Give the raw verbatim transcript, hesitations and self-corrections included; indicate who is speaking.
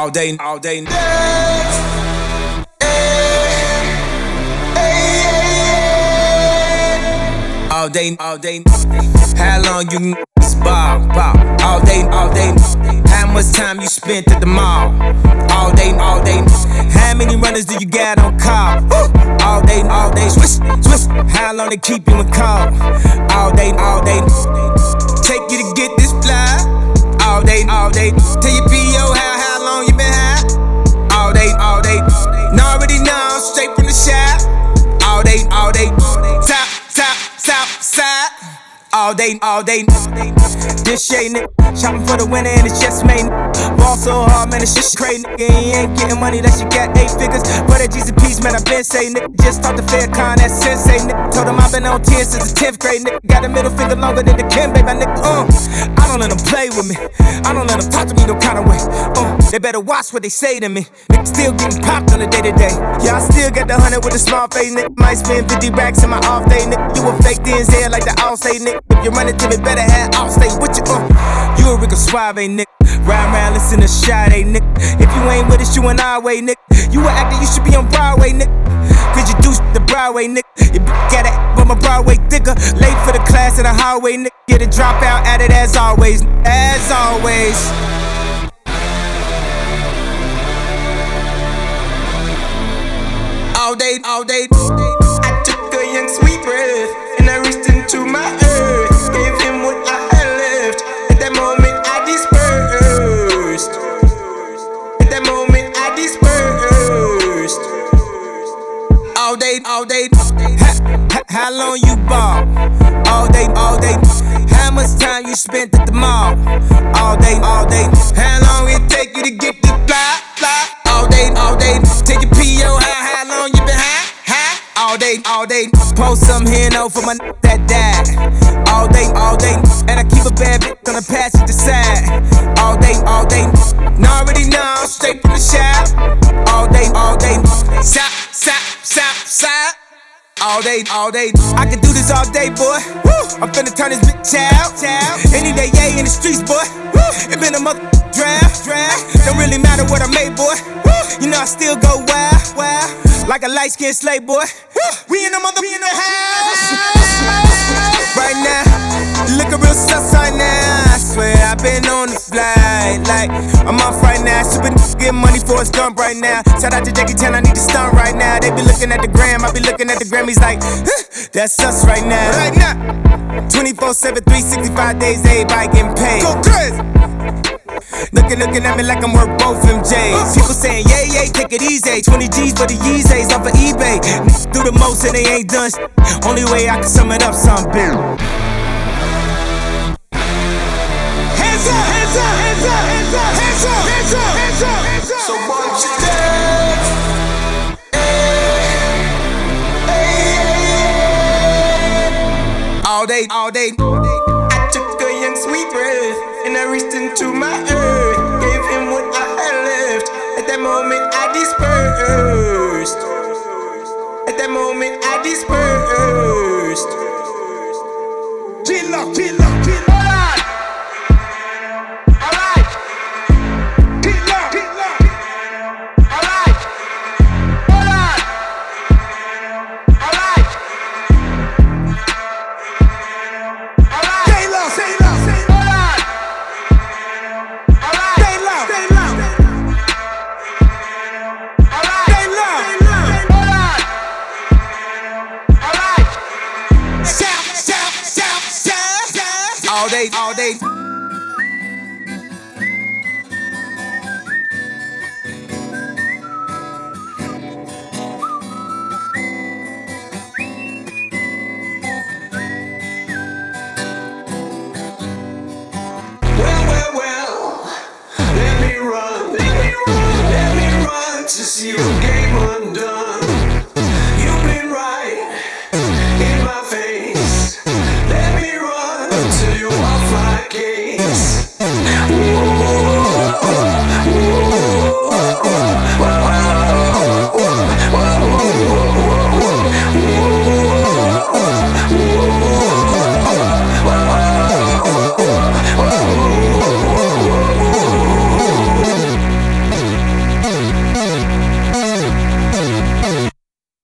Speaker 1: all day, all day. All day, all day. How long you ball, ball? All day, all day. How much time you spent at the mall? All day, all day. How many runners do you got on call? All day, all day. Swish, swish. How long they keep you in call? All day, all day. Take you to get this fly. All day, all day. Tell your P O how how long you been high? All day, all day. Now already know, straight from the shop. All day, all day. Top, top, south side. All day, all day. This shade, nigga. Shopping for the winner and it's just made. Ball so hard, man, it's just crazy. Nigga, you ain't getting money unless you got eight figures. For that G's a piece, man, I been saying, nigga. Just taught the fair con, that sensei, nigga. Told him I've been on ten since the tenth grade, nigga. Got a middle finger longer than the Kim, baby, nigga. Uh, I don't let them play with me. I don't let them talk to me no kind of way. Uh, they better watch what they say to me. Nigga still getting popped on the day to day. Yeah, I still got the hundred with a small face, nigga. Might spend fifty racks in my off day, nigga. You a fake D N Z like the all say, nigga. If you run it to me, better have all stay with you. Uh, you a Rico Suave, nigga. Ride around, listen to Sade, nigga. If you ain't with us, you an our way, nigga. You an actor, you should be on Broadway, nigga. Cause you do the Broadway, nigga. You got it, but my Broadway thicker. Late for the class in the hallway, nigga. Get a dropout at it as always, as always. All day, all day.
Speaker 2: I took a young sweet breath and I reached into my earth. Gave him what I had left. At that moment I dispersed. At that moment I dispersed.
Speaker 1: All day, all day. How, how long you ball? All day, all day. How much time you spent at the mall? All day, all day. How long it take you to get this fly, fly? All day, all day. Take your P O, how, how long you been high, high? All day, all day. Post some here no for my n- that died. All day, all day. And I keep a bad bitch on the passenger side. All day, all day. Now already know, straight from the shop. All day, all day. South, south, south, side. All day, all day. I can do this all day, boy. Woo. I'm finna turn this bitch out. Any day, yeah, in the streets, boy. Woo. It been a mother draft, draft. Don't really matter what I made, boy. Woo. You know I still go wild, wild. Like a light-skinned slave, boy. Woo. We in the mother, we in the house. Right now, looking real sus right now. I swear I've been on the flight. Like, I'm off right now. Super get money for a stump right now. Shout out to Jackie Chan, I need to stunt right now. They be looking at the gram, I be looking at the Grammys like, huh, that's us right now. Right now, twenty-four seven, three sixty-five days, everybody getting paid. Go crazy. Looking, looking at me like I'm worth both M Js. People saying, yeah, yeah, take it easy. twenty G's for the Yeezys off of eBay. Niggas do the most and they ain't done shit. Only way I can sum it up, some big. Hands up, hands up, hands up, hands up, hands up, hands up, hands up, hands up.
Speaker 2: So watch your dance.
Speaker 1: All day, all day.
Speaker 2: I took a young sweet breath and I reached into my earth. Gave him what I had left. At that moment I dispersed. At that moment I dispersed.
Speaker 1: G-Lock, G-Lock, G-Lock. All day, all day.
Speaker 2: Well, well, well, let me run, let me run, let me run to see you.